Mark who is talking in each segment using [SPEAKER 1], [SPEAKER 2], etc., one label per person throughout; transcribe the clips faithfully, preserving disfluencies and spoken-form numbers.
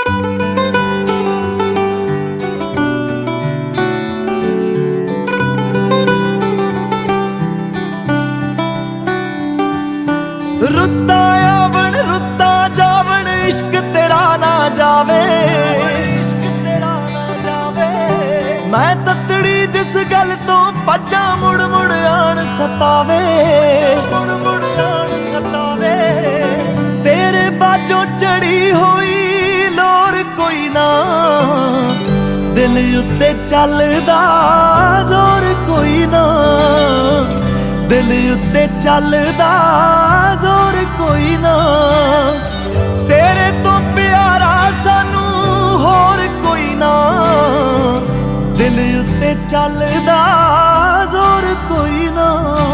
[SPEAKER 1] रुत्ता आवण रुत्ता जावण इश्क तेरा ना जावे, इश्क तेरा ना जावे। मैं ततड़ी जिस गल तो भज्जा मुड़ मुड़ आन सतावे, मुड़ मुड़ आन सतावे। तेरे बाजों चढ़ी हुई लोर कोई ना, दिल उत्ते चलदा जोर कोई ना, दिल उत्ते चलदा जोर कोई ना। तेरे तो प्यारा सानू होर कोई ना, दिल उत्ते चलदा जोर कोई ना।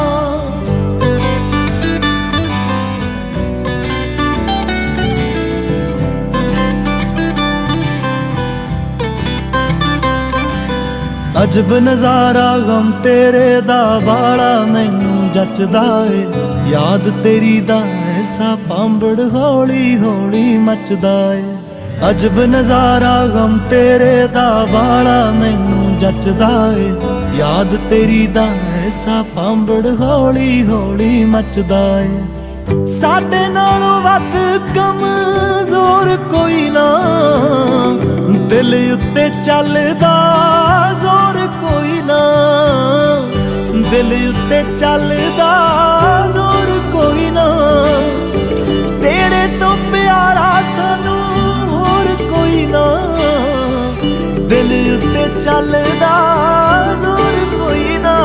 [SPEAKER 1] अजब नज़ारा गम तेरे दा बाड़ा मैनू जचदा ए, याद तेरी दा ऐसा पांबड़ हौली हौली मचदा ए। अजब नज़ारा गम तेरे दा बाड़ा मैनू जचदा ए, याद तेरी दा ऐसा पांबड़ हौली हौली मचदा ए। साडे नालों वध कमज़ोर कोई ना, दिल उत्ते चलदा जोर कोई ना, दिल उत्ते चलदा जोर कोई ना। तेरे तो प्यारा सानू होर कोई ना, दिल उत्ते चलदा जोर कोई ना।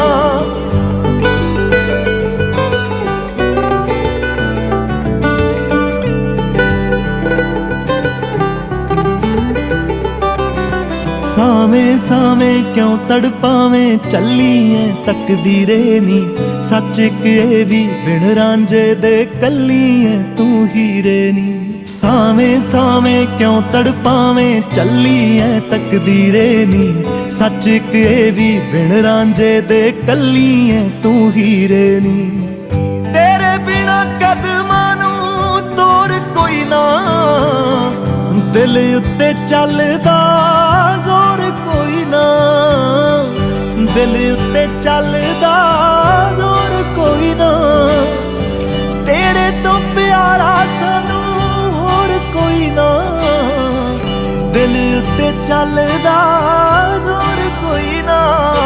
[SPEAKER 1] सावें सावें क्यों तड़पावें चली है तकदीरे नी, सच के भी बिन रांझे दे कली है तू हीरे नी। सावें सावें क्यों तड़पावें चली है तकदीरे नी, सच के भी बिन रांझे दे कली है तू हीरे नी। तेरे बिना कदमां नू तोर कोई ना, दिल उत्ते चलदा जोर कोई ना, दिल उत्ते चलदा जोर कोई ना। तेरे तो प्यारा सानू होर कोई ना, दिल उत्ते चलदा जोर कोई ना।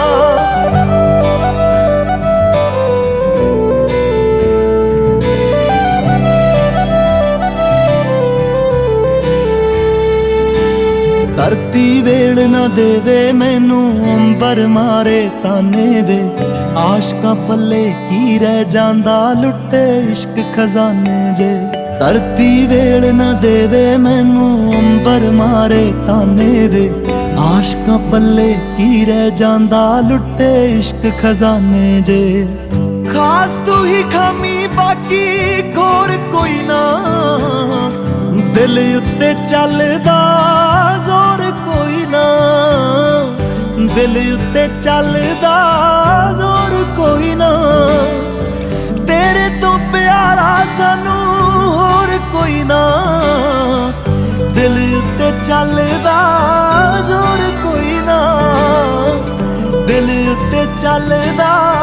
[SPEAKER 1] धरती वेल न देवे मैनू अंबर मारे ताने वे, आशकां पल्ले की रह जांदा लुटे इश्क खजाने जे। धरती वेल न देवे मैनू अंबर मारे ताने वे, आशकां पल्ले की रह जांदा लुटे इश्क खजाने जे। खास तू ही खामी बाकी खोर कोई ना, दिल उत्ते चलदा जोर कोई ना, दिल उत्ते चलदा जोर कोई ना। तेरे तो प्यारा सानू होर कोई ना, दिल उत्ते चलदा जोर कोई ना, दिल उत्ते चलदा